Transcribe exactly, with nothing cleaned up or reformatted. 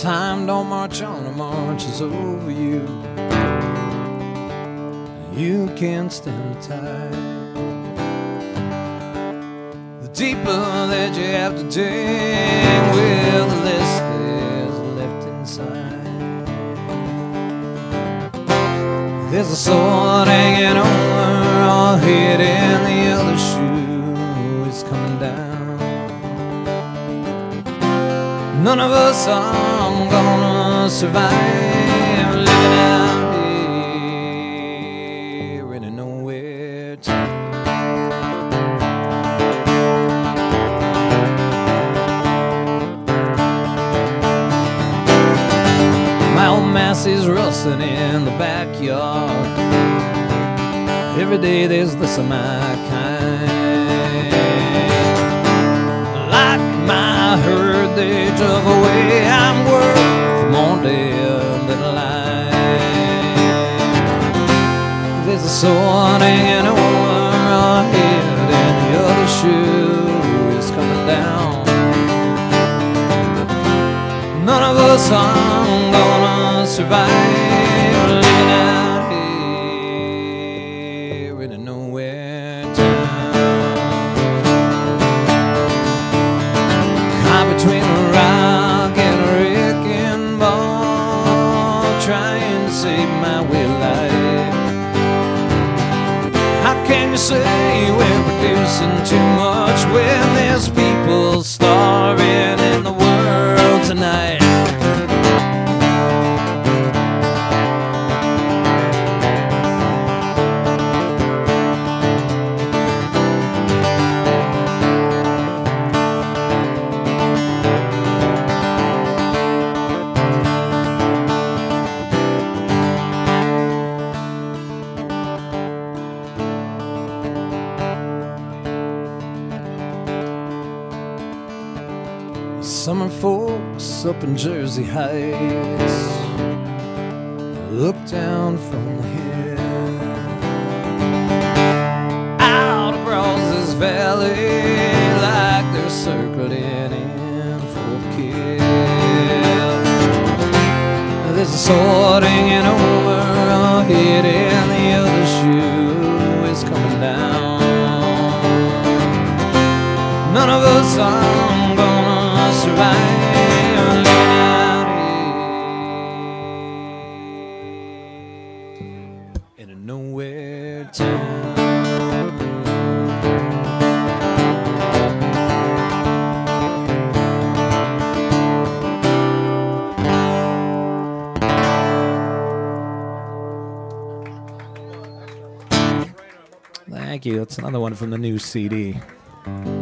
Time don't march on, it marches over you. You can't stand the tide. The deeper that you have to dig, well, the less there's left inside. There's a sword hanging over our head, and the other shoe is coming down. None of us are gonna survive living out here in a nowhere town. My old Massey's rusting in the backyard. Every day there's less of my kind. Like my herd, they drove away. I'm worth more dead than alive. There's a sword hanging over our head, and the other shoe is coming down. None of us are gonna survive living out here in a nowhere town. Caught between a rock and a wrecking ball, trying to save my way of life. How can you say we're producing too much when there's people starving in the world tonight? Summer folks up in Jersey Heights look down from the hill out of Brazos Valley like they're circling in for a kill. There's a sword hanging over our head, and the other shoe is coming down. None of us are gonna survive living out here in a nowhere town. Thank you. That's another one from the new C D.